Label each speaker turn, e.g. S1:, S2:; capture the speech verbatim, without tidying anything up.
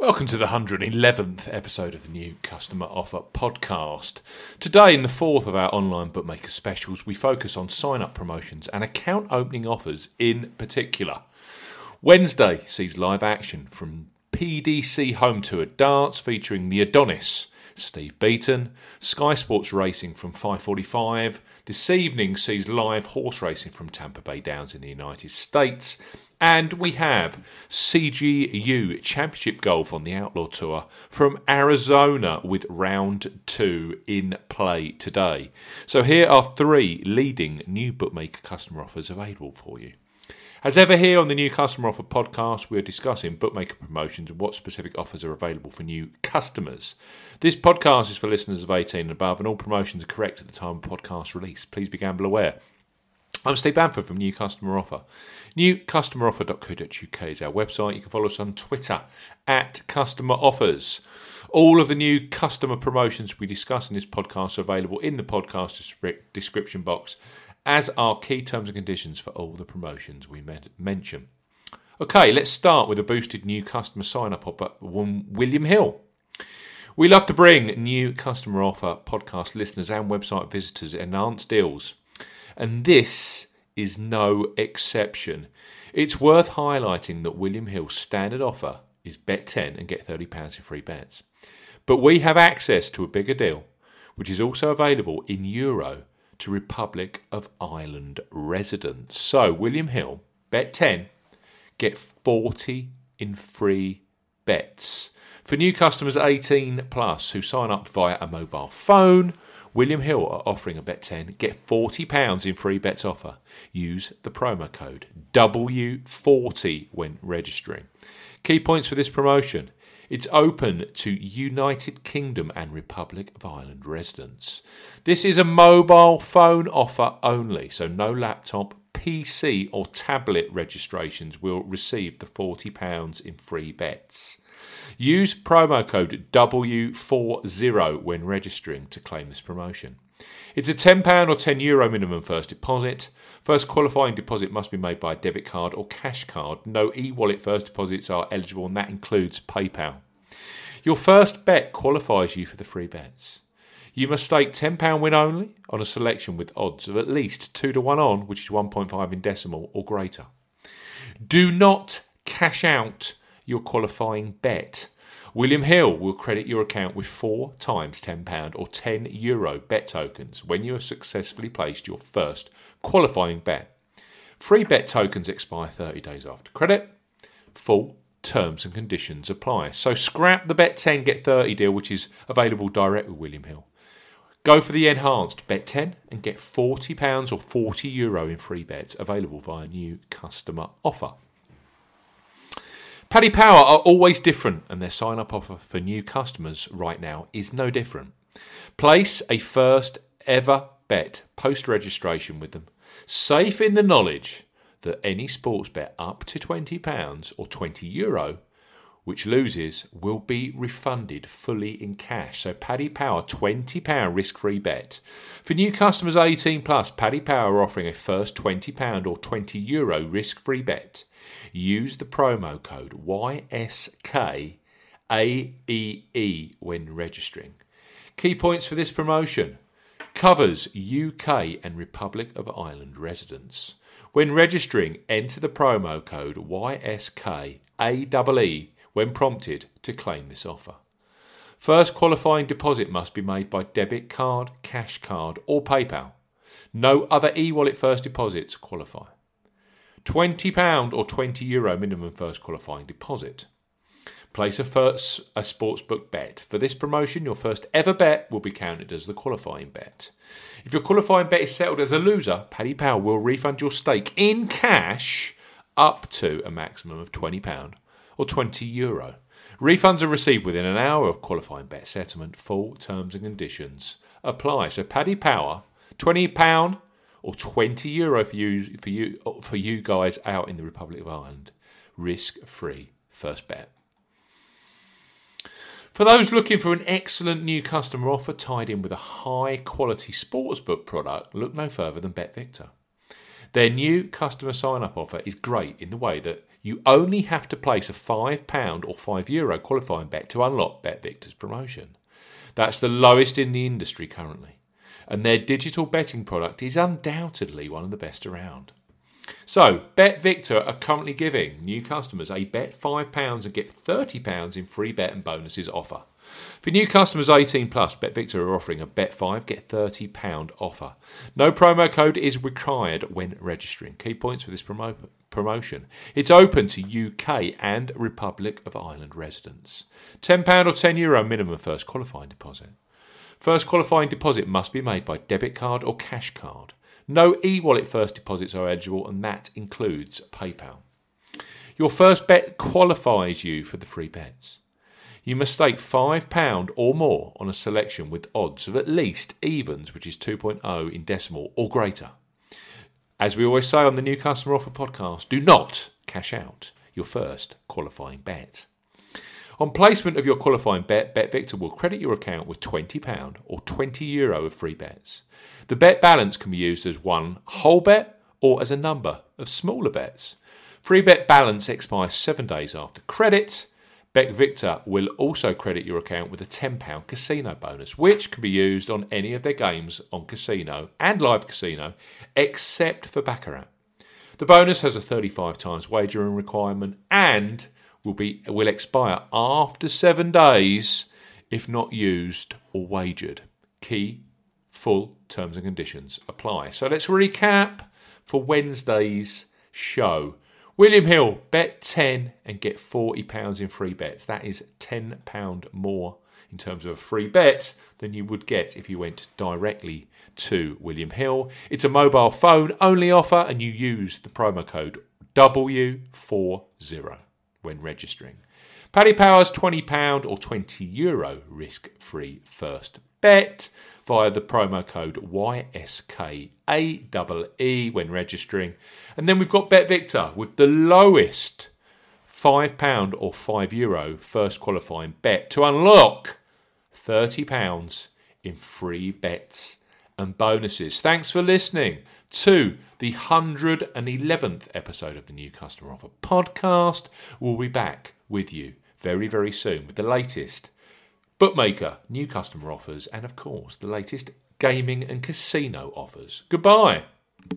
S1: Welcome to the one hundred eleventh episode of the New Customer Offer podcast. Today, in the fourth of our online bookmaker specials, we focus on sign-up promotions and account opening offers in particular. Wednesday sees live action from P D C Home Tour Darts featuring the Adonis, Steve Beaton, Sky Sports Racing from five forty-five. This evening sees live horse racing from Tampa Bay Downs in the United States. And we have C G U Championship Golf on the Outlaw Tour from Arizona with round two in play today. So here are three leading new bookmaker customer offers available for you. As ever here on the New Customer Offer podcast, we are discussing bookmaker promotions and what specific offers are available for new customers. This podcast is for listeners of eighteen and above, and all promotions are correct at the time of podcast release. Please be gamble aware. I'm Steve Bamford from New Customer Offer. new customer offer dot co dot uk is our website. You can follow us on Twitter at Customer Offers. All of the new customer promotions we discuss in this podcast are available in the podcast description box, as are key terms and conditions for all the promotions we mention. Okay, let's start with a boosted new customer sign-up offer from William Hill. We love to bring new customer offer podcast listeners and website visitors enhanced deals, and this is no exception. It's worth highlighting that William Hill's standard offer is bet ten and get thirty pounds in free bets. But we have access to a bigger deal, which is also available in Euro to Republic of Ireland residents. So William Hill, bet ten, get forty in free bets. For new customers eighteen plus who sign up via a mobile phone, William Hill are offering a bet ten, get forty pounds in free bets offer. Use the promo code W forty when registering. Key points for this promotion. It's open to United Kingdom and Republic of Ireland residents. This is a mobile phone offer only, so no laptop, P C or tablet registrations will receive the forty pounds in free bets. Use promo code W forty when registering to claim this promotion. It's a ten pounds or ten euro minimum first deposit. First qualifying deposit must be made by a debit card or cash card. No e-wallet first deposits are eligible, and that includes PayPal. Your first bet qualifies you for the free bets. You must stake ten pounds win only on a selection with odds of at least two to one on, which is one point five in decimal or greater. Do not cash out your qualifying bet. William Hill will credit your account with four times ten pounds or ten euro bet tokens when you have successfully placed your first qualifying bet. Free bet tokens expire thirty days after credit. Full terms and conditions apply. So scrap the bet ten, get thirty deal, which is available direct with William Hill. Go for the enhanced bet ten and get forty pounds or forty euro in free bets available via new customer offer. Paddy Power are always different, and their sign-up offer for new customers right now is no different. Place a first ever bet post-registration with them, safe in the knowledge that any sports bet up to twenty pounds or twenty euro, which loses, will be refunded fully in cash. So Paddy Power, twenty pounds risk-free bet. For new customers eighteen plus, Paddy Power are offering a first twenty pounds or twenty euro risk-free bet. Use the promo code Y S K A E E when registering. Key points for this promotion. Covers U K and Republic of Ireland residents. When registering, enter the promo code Y S K A E E when prompted to claim this offer. First qualifying deposit must be made by debit card, cash card or PayPal. No other e-wallet first deposits qualify. twenty pounds or twenty euro minimum first qualifying deposit. Place a first a sportsbook bet. For this promotion, your first ever bet will be counted as the qualifying bet. If your qualifying bet is settled as a loser, Paddy Power will refund your stake in cash up to a maximum of twenty pounds or twenty euro. Refunds are received within an hour of qualifying bet settlement. Full terms and conditions apply. So Paddy Power, twenty pounds or twenty euro for you for you for you guys out in the Republic of Ireland. Risk-free first bet. For those looking for an excellent new customer offer tied in with a high-quality sportsbook product, look no further than BetVictor. Their new customer sign-up offer is great in the way that you only have to place a five pounds or five euro qualifying bet to unlock BetVictor's promotion. That's the lowest in the industry currently, and their digital betting product is undoubtedly one of the best around. So, BetVictor are currently giving new customers a bet five pounds and get thirty pounds in free bet and bonuses offer. For new customers eighteen plus, BetVictor are offering a bet five, get thirty pounds offer. No promo code is required when registering. Key points for this promo- promotion. It's open to U K and Republic of Ireland residents. ten pounds or ten euro minimum first qualifying deposit. First qualifying deposit must be made by debit card or cash card. No e-wallet first deposits are eligible, and that includes PayPal. Your first bet qualifies you for the free bets. You must stake five pounds or more on a selection with odds of at least evens, which is two point oh in decimal or greater. As we always say on the New Customer Offer podcast, do not cash out your first qualifying bet. On placement of your qualifying bet, BetVictor will credit your account with twenty pounds or twenty euro of free bets. The bet balance can be used as one whole bet or as a number of smaller bets. Free bet balance expires seven days after credit. BetVictor will also credit your account with a ten pounds casino bonus, which can be used on any of their games on casino and live casino, except for Baccarat. The bonus has a thirty-five times wagering requirement and will be will expire after seven days if not used or wagered. Key full terms and conditions apply. So let's recap for Wednesday's show. William Hill, bet ten and get forty pounds in free bets. That is ten pounds more in terms of a free bet than you would get if you went directly to William Hill. It's a mobile phone only offer, and you use the promo code W forty when registering. Paddy Power's twenty pounds or twenty euro risk-free first bet via the promo code Y S K A E E when registering. And then we've got BetVictor with the lowest five pounds or five euro first qualifying bet to unlock thirty pounds in free bets and bonuses. Thanks for listening to the one hundred eleventh episode of the New Customer Offer podcast. We'll be back with you very, very soon with the latest bookmaker, new customer offers, and of course, the latest gaming and casino offers. Goodbye.